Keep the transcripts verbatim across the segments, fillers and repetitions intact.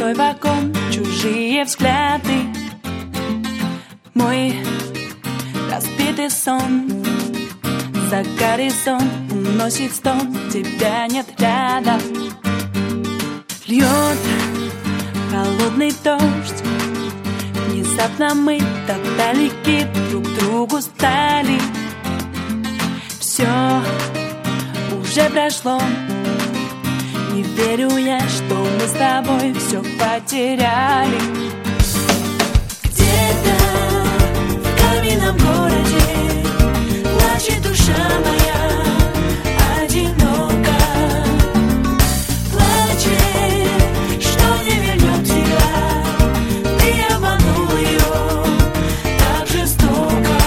Пустой вагон, чужие взгляды. Мой разбитый сон за горизонт уносит стон, тебя нет рядом. Льет холодный дождь, внезапно мы так далеки друг другу стали. Все уже прошло, не верю я, что мы с тобой все потеряли. Где-то в каменном городе плачет душа моя одиноко. Плачет, что не вернет тебя, ты обманул ее так жестоко.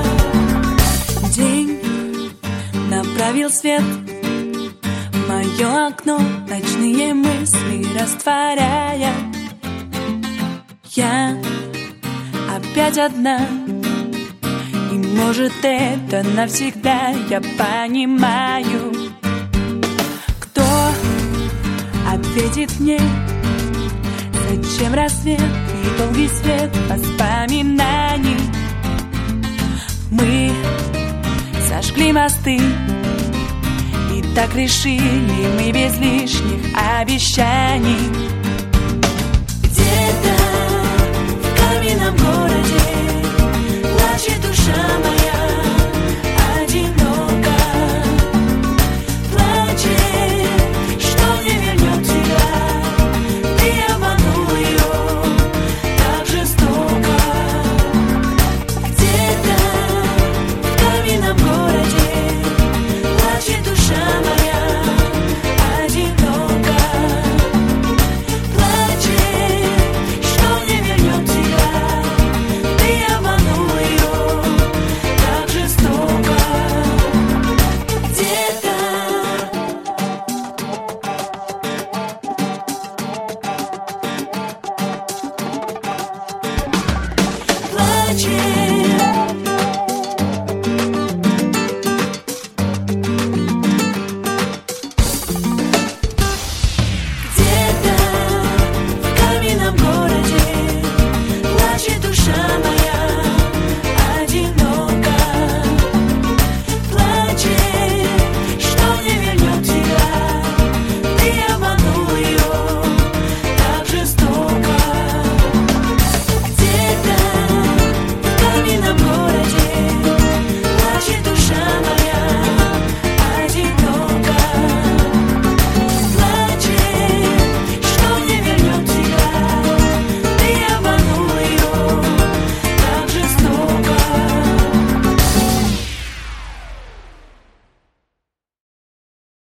День направил свет в мое окно, ночные мысли растворяя. Я опять одна, и может это навсегда, я понимаю. Кто ответит мне, зачем рассвет и долгий свет воспоминаний? Мы сожгли мосты, и так решили мы без лишних обещаний.